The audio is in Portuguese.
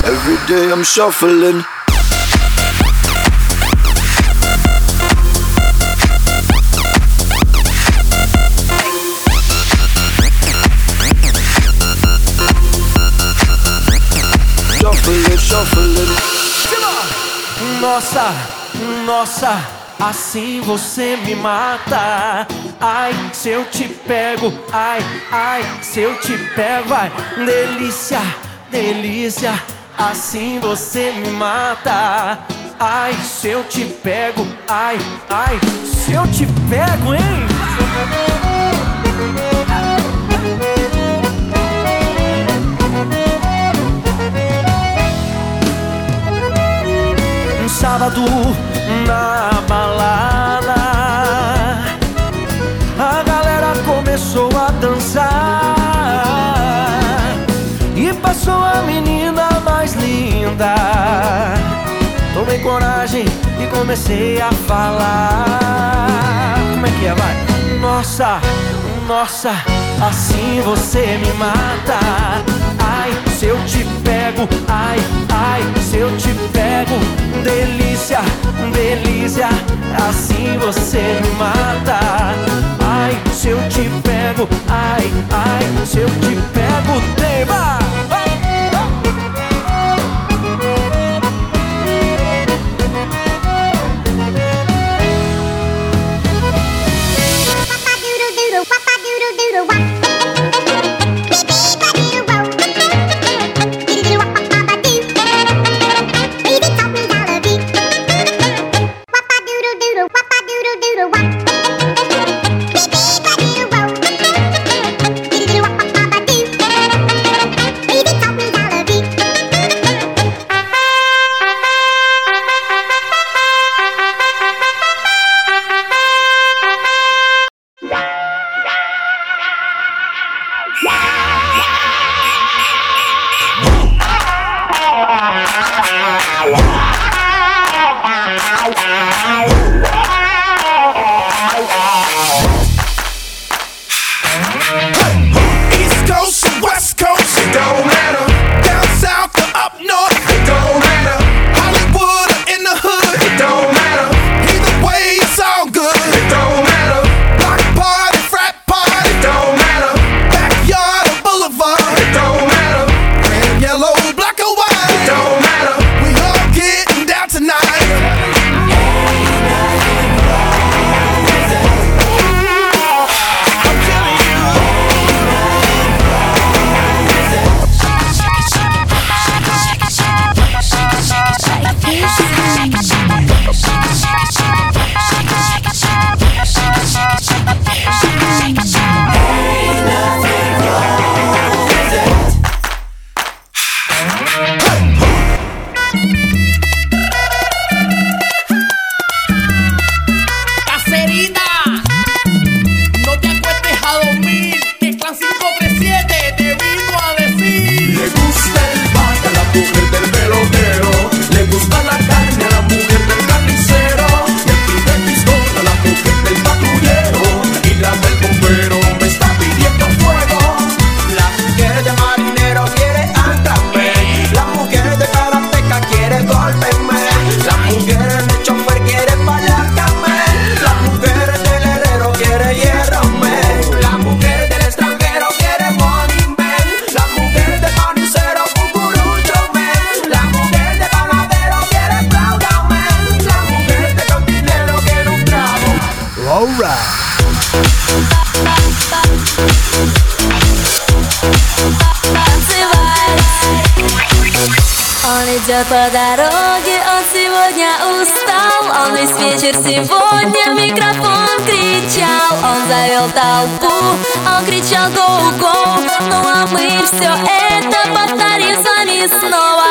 Every day I'm shuffling. Shuffling, shuffling. Nossa, nossa, assim você me mata. Ai, se eu te pego, ai, ai, se eu te pego, ai, delícia, delícia, assim você me mata. Ai, se eu te pego, ai, ai, se eu te pego, hein? Um sábado na balada, a galera começou a dançar e passou a menina mais linda. Tomei coragem e comecei a falar. Como é que é, vai? Nossa, nossa, assim você me mata. Ai, se eu te pego, ai, ai, se eu te pego, delícia, delícia, assim você me mata. Ai, se eu te pego, ai, ai, se eu te pego, tema. East Coast and West Coast, it don't matter. Down south or up north, it don't matter. Hollywood or in the hood, it don't matter. Either way, it's all good, it don't matter. Block party, frat party, it don't matter. Backyard or boulevard, it don't matter. Red, yellow, black or white, it don't matter. We all getting down tonight. Caserita, no te acuestes a dormir, que Clan 537 te vino a decir. Le gusta el bate a la mujer del pelotero, le gusta la carne a la mujer del carnicero, le pide pistola a la mujer del patrullero y la del bombero me está pidiendo fuego. La mujer de marinero quiere ándame, la mujer de karateca quiere golpeme, la mujer de chofer quiere palácame, la mujer del herrero quiere hierrame, la mujer del extranjero quiere money man, la mujer de carnicero cucurucho man, la mujer de panadero quiere flauta man, la mujer de cantinero quiere un trago. Alright. Он идет по дороге, он сегодня устал. Он весь вечер сегодня в микрофон кричал. Он завел толпу, он кричал go, go. Ну а мы все это повторим с вами снова.